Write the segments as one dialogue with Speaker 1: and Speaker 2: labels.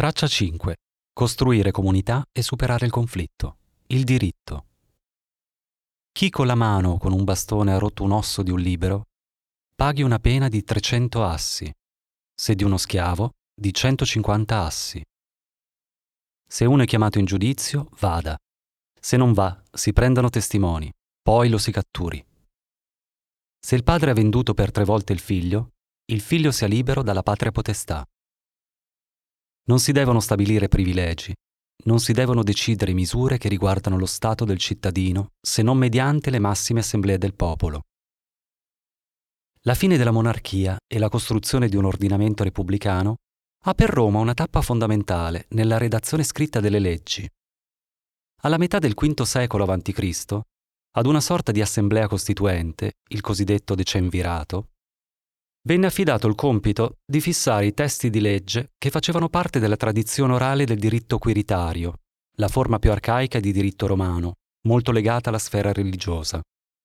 Speaker 1: Traccia 5. Costruire comunità e superare il conflitto. Il diritto. Chi con la mano o con un bastone ha rotto un osso di un libero, paghi una pena di 300 assi, se di uno schiavo, di 150 assi. Se uno è chiamato in giudizio, vada. Se non va, si prendano testimoni, poi lo si catturi. Se il padre ha venduto per 3 volte il figlio sia libero dalla patria potestà. Non si devono stabilire privilegi, non si devono decidere misure che riguardano lo stato del cittadino se non mediante le massime assemblee del popolo. La fine della monarchia e la costruzione di un ordinamento repubblicano ha per Roma una tappa fondamentale nella redazione scritta delle leggi. Alla metà del V secolo a.C., ad una sorta di assemblea costituente, il cosiddetto decemvirato, venne affidato il compito di fissare i testi di legge che facevano parte della tradizione orale del diritto quiritario, la forma più arcaica di diritto romano, molto legata alla sfera religiosa.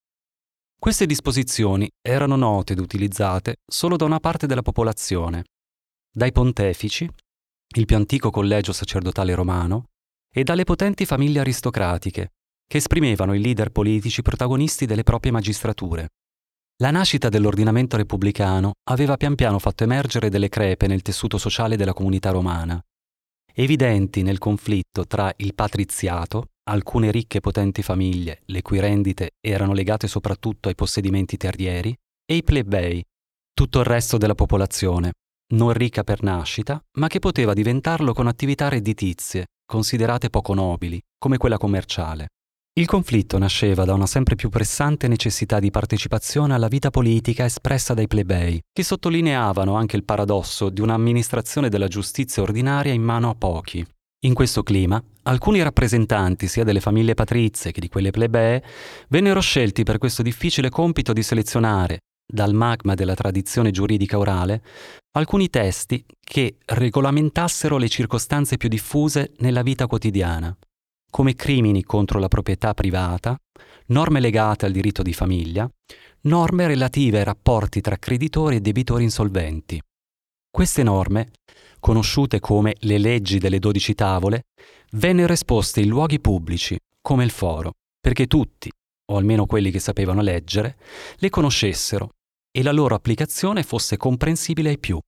Speaker 1: Queste disposizioni erano note ed utilizzate solo da una parte della popolazione, dai pontefici, il più antico collegio sacerdotale romano, e dalle potenti famiglie aristocratiche, che esprimevano i leader politici protagonisti delle proprie magistrature. La nascita dell'ordinamento repubblicano aveva pian piano fatto emergere delle crepe nel tessuto sociale della comunità romana, evidenti nel conflitto tra il patriziato, alcune ricche e potenti famiglie, le cui rendite erano legate soprattutto ai possedimenti terrieri, e i plebei, tutto il resto della popolazione, non ricca per nascita, ma che poteva diventarlo con attività redditizie, considerate poco nobili, come quella commerciale. Il conflitto nasceva da una sempre più pressante necessità di partecipazione alla vita politica espressa dai plebei, che sottolineavano anche il paradosso di un'amministrazione della giustizia ordinaria in mano a pochi. In questo clima, alcuni rappresentanti sia delle famiglie patrizie che di quelle plebee vennero scelti per questo difficile compito di selezionare, dal magma della tradizione giuridica orale, alcuni testi che regolamentassero le circostanze più diffuse nella vita quotidiana, come crimini contro la proprietà privata, norme legate al diritto di famiglia, norme relative ai rapporti tra creditori e debitori insolventi. Queste norme, conosciute come le leggi delle 12 tavole, vennero esposte in luoghi pubblici, come il foro, perché tutti, o almeno quelli che sapevano leggere, le conoscessero e la loro applicazione fosse comprensibile ai più.